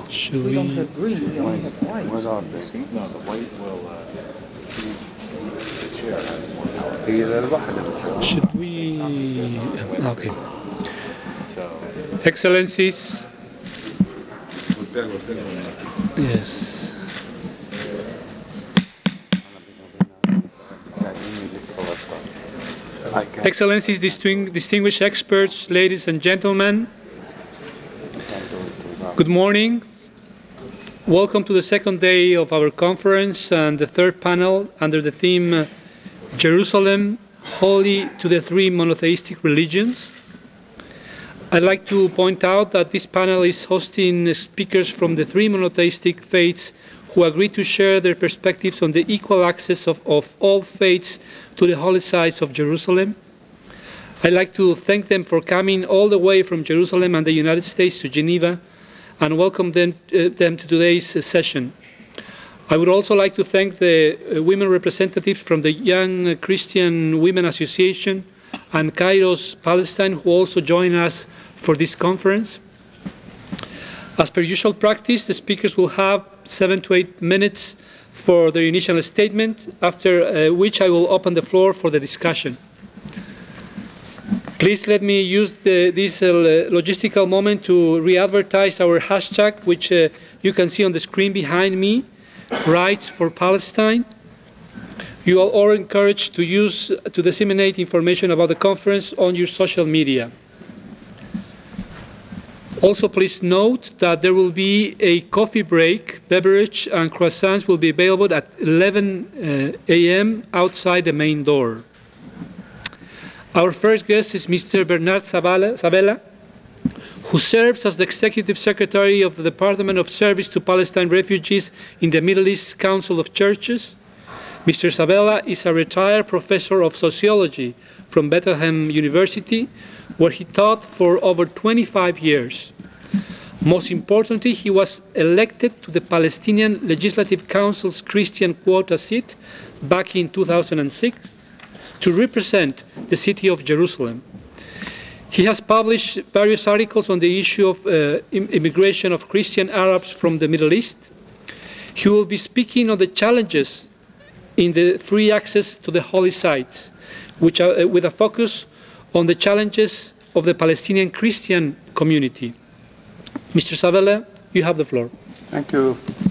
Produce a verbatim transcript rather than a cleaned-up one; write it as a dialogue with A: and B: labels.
A: Should
B: We
A: we?
B: don't have green, we only
C: When,
B: have white.
C: what are they?
B: See?
D: No, the white will, uh, he's, he, the chair has more power.
C: هي الواحدة بتحدد
A: Should
C: صح؟
A: we?
D: There's only the white
A: Okay.
D: buzzer. So,
A: Excellencies,
C: قلت لك قلت لك
A: yes.
C: I can't,
A: Excellencies, disting- distinguished experts, ladies and gentlemen,
C: I can't do it without.
A: good morning. Welcome to the second day of our conference and the third panel under the theme uh, Jerusalem, Holy to the Three Monotheistic Religions. I'd like to point out that this panel is hosting speakers from the three monotheistic faiths who agreed to share their perspectives on the equal access of, of all faiths to the holy sites of Jerusalem. I'd like to thank them for coming all the way from Jerusalem and the United States to Geneva and welcome them, uh, them to today's uh, session. I would also like to thank the uh, women representatives from the Young Christian Women Association and Kairos Palestine who also join us for this conference. As per usual practice, the speakers will have seven to eight minutes for their initial statement, after uh, which I will open the floor for the discussion. Please let me use the, this uh, logistical moment to re-advertise our hashtag, which uh, you can see on the screen behind me, Rights for Palestine. You are all encouraged to use to disseminate information about the conference on your social media. Also, please note that there will be a coffee break. Beverage and croissants will be available at eleven a m outside the main door. Our first guest is Mister Bernard Sabella, who serves as the Executive Secretary of the Department of Service to Palestine Refugees in the Middle East Council of Churches. Mister Sabella is a retired professor of sociology from Bethlehem University, where he taught for over twenty-five years. Most importantly, he was elected to the Palestinian Legislative Council's Christian Quota seat back in two thousand six to represent the city of Jerusalem. He has published various articles on the issue of uh, immigration of Christian Arabs from the Middle East. He will be speaking on the challenges in the free access to the holy sites, which are, uh, with a focus on the challenges of the Palestinian Christian community. Mister Sabella, you have the floor.
C: Thank you.